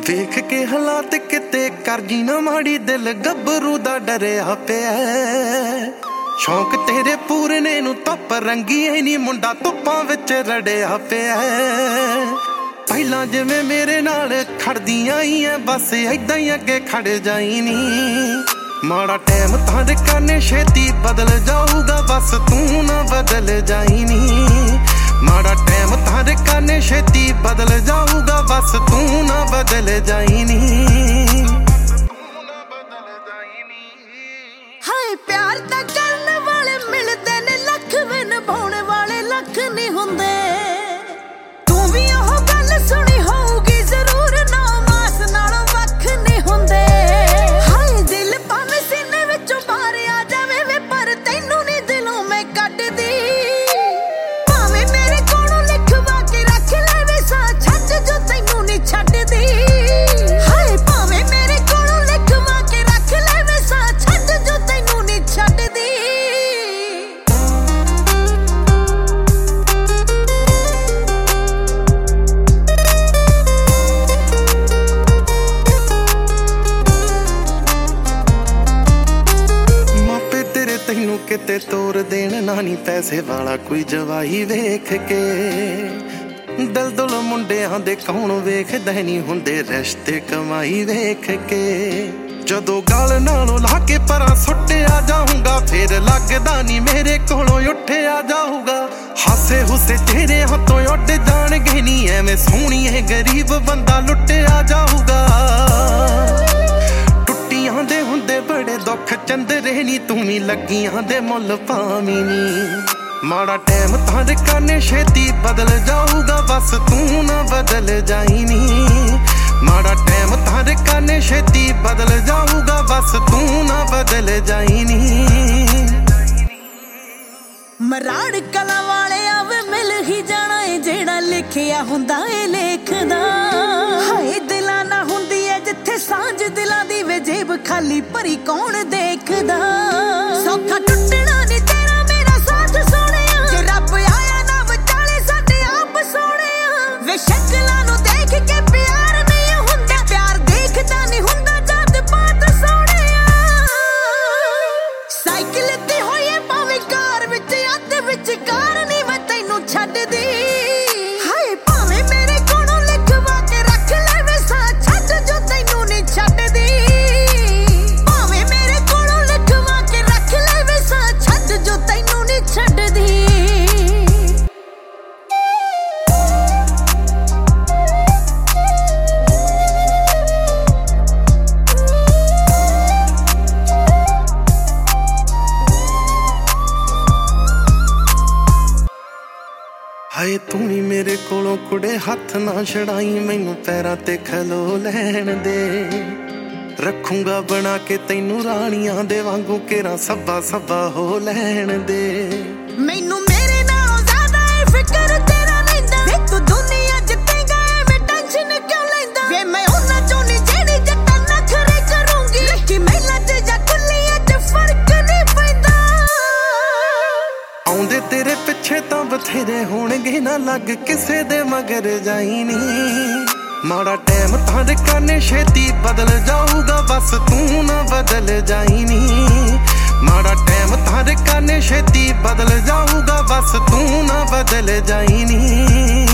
ਵੇਖ ਕੇ ਹਾਲਾਤ ਕਿਤੇ ਕਰਜੀ ਨਾ ਮਾੜੀ, ਦਿਲ ਗੱਭਰੂ ਦਾ ਡਰਿਆ ਪਿਆ। ਸ਼ੌਂਕ ਤੇਰੇ ਪੂਰਨੇ ਨੂੰ ਧੁੱਪ ਰੰਗੀ ਐ ਨੀ, ਮੁੰਡਾ ਧੁੱਪਾਂ ਵਿੱਚ ਰੜਿਆ ਪਿਆ। ਪਹਿਲਾਂ ਜਿਵੇਂ ਮੇਰੇ ਨਾਲ ਖੜਦੀਆਂ ਹੀ ਐ, ਬਸ ਏਦਾਂ ਹੀ ਅੱਗੇ ਖੜ ਜਾਈ ਨੀ। ਮਾੜਾ ਟਾਈਮ ਤੁਹਾਡੇ ਕਾਨੇ ਛੇਤੀ ਬਦਲ ਜਾਊਗਾ, ਬਸ ਤੂੰ ਨਾ ਬਦਲ ਜਾਈ ਨੀ। ਮਾੜਾ ਟਾਈਮ ਤੁਹਾਡੇ ਕਾਨੇ ਛੇਤੀ ਬਦਲ ਜਾਊਗਾ, ਬਸ ਤੂੰ ਨਾ ਬਦਲ ਜਾਈ ਨੀ। ਹਾਏ ਪਿਆਰ ਤਾਂ ਕਰਨ ਵਾਲੇ ਮਿਲਦੇ ਨੇ ਲੱਖ, ਵੇ ਨਿਭਾਉਣ ਵਾਲੇ ਲੱਖ ਨਹੀਂ ਹੁੰਦੇ। ਤੂੰ ਵੀ ਉਹ ਗੱਲ ਸੁਣੀ ਹੋਊਗੀ ਜ਼ਰੂਰ, ਨਾ ਮਾਸ ਨਾਲੋਂ ਵੱਖ ਨਹੀਂ ਹੁੰਦੇ। ਹਾਏ ਦਿਲ ਭਾਵੇਂ ਸੀਨੇ ਵਿੱਚੋਂ ਬਾਹਰ ਆ ਜਾਵੇ ਵੇ, ਪਰ ਤੈਨੂੰ ਨਹੀਂ ਦਿਲੋਂ ਮੈਂ ਕੱਢਦੀ। ਭਾਵੇਂ ਮੇਰੇ ਕੋਲੋਂ ਲਿਖਵਾ ਕੇ ਰੱਖ ਲੈ ਵੇ ਸਾਹ, ਛੱਡ ਜੋ ਤੈਨੂੰ ਨਹੀਂ ਛੱਡਦੀ। ਹਾਏ ਭਾਵੇਂ ਮੇਰੇ ਕੋਲੋਂ ਲਿਖਵਾ ਕੇ ਰੱਖ ਲੈ ਵੇ ਸਾਹ, ਛੱਡ ਜੋ ਤੈਨੂੰ ਨਹੀਂ ਛੱਡਦੀ। ਮਾਪੇ ਤੇਰੇ ਤੈਨੂੰ ਕਿਤੇ ਤੋਰ ਦੇਣ ਨਾ, ਨੀ ਪੈਸੇ ਵਾਲਾ ਕੋਈ ਜਵਾਈ ਵੇਖ ਕੇ। ਦਿਲ ਦੁਲ ਮੁੰਡਿਆਂ ਦੇ ਕੌਣ ਵੇਖਦਾ ਨਹੀਂ ਹੁੰਦੇ, ਰਿਸ਼ਤੇ ਕਮਾਈ ਵੇਖ ਕੇ। ਜਦੋਂ ਗਲ ਨਾਲੋਂ ਲਾ ਕੇ ਪਰਾਂ ਸੁੱਟਿਆ ਜਾਊਗਾ, ਫੇਰ ਲੱਗਦਾ ਨੀ ਮੇਰੇ ਕੋਲੋਂ ਉੱਠਿਆ ਜਾਊਗਾ। ਹਾਸੇ ਹੁਸੇ ਤੇਰੇ ਹੱਥੋਂ ਉੱਡ ਜਾਣਗੇ ਨੀ, ਐਵੇਂ ਸੋਹਣੀਏ ਗਰੀਬ ਬੰਦਾ ਲੁੱਟਿਆ ਜਾਊਗਾ। ਟੁੱਟੀਆਂ ਦੇ ਹੁੰਦੇ ਬੜੇ ਦੁੱਖ ਚੰਦਰੇ ਨੀ, ਤੂੰ ਵੀ ਲੱਗੀਆਂ ਦੇ ਮੁੱਲ ਪਾਵੀਂ ਨੀ। ਮਾੜਾ ਟਾਈਮ ਤੁਹਾਡੇ ਕਾਨੇ ਛੇਤੀ ਬਦਲ ਜਾਊਗਾ, ਬਸ ਤੂੰ ਨਾ ਬਦਲ ਜਾਈ ਨੀ। ਮਾੜਾ ਟਾਈਮ ਤੁਹਾਡੇ ਕਾਨੇ ਛੇਤੀ ਬਦਲ ਜਾਊਗਾ, ਬਸ ਤੂੰ ਨਾ ਬਦਲ ਜਾਈ ਨੀ। ਮਰਾੜ ਕਲਾਂ ਵਾਲਿਆ ਵੇ ਮਿਲ ਹੀ ਜਾਣਾ ਏ, ਜਿਹੜਾ ਲਿਖਿਆ ਹੁੰਦਾ ਏ ਲੇਖਦਾ। ਹਾਏ ਦਿਲਾਂ ਨਾ ਹੁੰਦੀ ਏ ਜਿੱਥੇ ਸਾਂਝ ਦਿਲਾਂ ਦੀ, ਵੇ ਜੇਬ ਖਾਲੀ ਭਰੀ ਕੌਣ ਦੇਖਦਾ। ਸੌਖਾ ਟੁੱਟਣਾ ਨੀ ਤੇਰਾ ਮੇਰਾ ਸਾਥ ਸੋਹਣਿਆ, ਜੇ ਰੱਬ ਆਇਆ ਨਾ ਵਿਚਾਲੇ ਸਾਡੇ ਆਪ ਸੋਹਣਿਆ। ਵੇ ਸ਼ਕਲਾਂ ਨੂੰ ਦੇਖ ਕੇ ਪਿਆਰ ਨਹੀਂ ਹੁੰਦਾ, ਪਿਆਰ ਦੇਖਦਾ ਨਹੀਂ ਹੁੰਦਾ ਜਦ ਬਾਤ ਸੋਹਣਿਆ। ਸਾਈਕਲ ਤੇ ਹੋਈਏ ਭਾਵੇਂ ਕਾਰ ਵਿੱਚ, ਅੱਧ ਵਿੱਚ ਕਾਰ ਨਹੀਂ ਮੈਂ ਤੈਨੂੰ ਛੱਡਦੀ। ਹਾਏ ਭਾਵੇਂ ਮੇਰੇ ਕੋਲੋਂ ਲਿਖਵਾ ਕੇ ਰੱਖ ਲੈ ਵੇ ਸਾਹ, ਛੱਡ ਜੋ ਤੈਨੂੰ ਨਹੀਂ ਛੱਡਦੀ। ਭਾਵੇਂ ਮੇਰੇ ਕੋਲੋਂ ਲਿਖਵਾ ਕੇ ਰੱਖ ਲੈ ਵੇ ਸਾਹ, ਛੱਡ ਜੋ ਤੈਨੂੰ ਨਹੀਂ ਛੱਡਦੀ। ਹਾਏ ਤੂੰ ਵੀ ਮੇਰੇ ਕੋਲੋਂ ਕੁੜੇ ਹੱਥ ਨਾ ਛੜਾਈ, ਮੈਨੂੰ ਪੈਰਾਂ ਤੇ ਖਲੋ ਲੈਣ ਦੇ। ਰੱਖੂੰਗਾ ਬਣਾ ਕੇ ਤੈਨੂੰ ਰਾਣੀਆਂ ਦੇ ਵਾਂਗੂ, ਕੇਰਾਂ ਸੱਬਾ ਸੱਬਾ ਹੋ ਲੈਣ ਦੇ। ਮੈਨੂੰ ਮੇਰੇ ਨਾਲੋਂ ਜ਼ਿਆਦਾ ਏ ਫਿਕਰ ਤੇਰਾ ਲੈਂਦਾ, ਵੇ ਤੂੰ ਦੁਨੀਆ ਜਿੱਤੇਗਾ ਐਵੇਂ ਟੈਨਸ਼ਨ ਕਿਉਂ ਲੈਂਦਾ। ਵੇ ਮੈਂ ਉਹਨਾਂ ਚੋਂ ਨੀ ਜਿਹੜੀ ਜੱਟਾਂ ਨਖਰੇ ਕਰੂੰਗੀ, ਕਿ ਮਹਿਲਾਂ ਚ ਜਾਂ ਕੁੱਲੀਆਂ ਚ ਫਰਕ ਨਹੀਂ ਪੈਂਦਾ। ਆਉਂਦੇ ਤੇਰੇ ਪਿੱਛੇ ਤਾਂ ਬਥੇਰੇ ਹੋਣਗੇ, ਨਾ ਲੱਗ ਕਿਸੇ ਦੇ ਮਗਰ ਜਾਈ ਨੀ। ਮਾੜਾ ਟਾਈਮ ਤੁਹਾਡੇ ਕਾਨੇ ਛੇਤੀ ਬਦਲ ਜਾਊਗਾ, ਬਸ ਤੂੰ ਨਾ ਬਦਲ ਜਾਈ ਨੀ। ਮਾੜਾ ਟਾਈਮ ਤੁਹਾਡੇ ਕਾਨੇ ਛੇਤੀ ਬਦਲ ਜਾਊਗਾ, ਬਸ ਤੂੰ ਨਾ ਬਦਲ ਜਾਈ ਨੀ।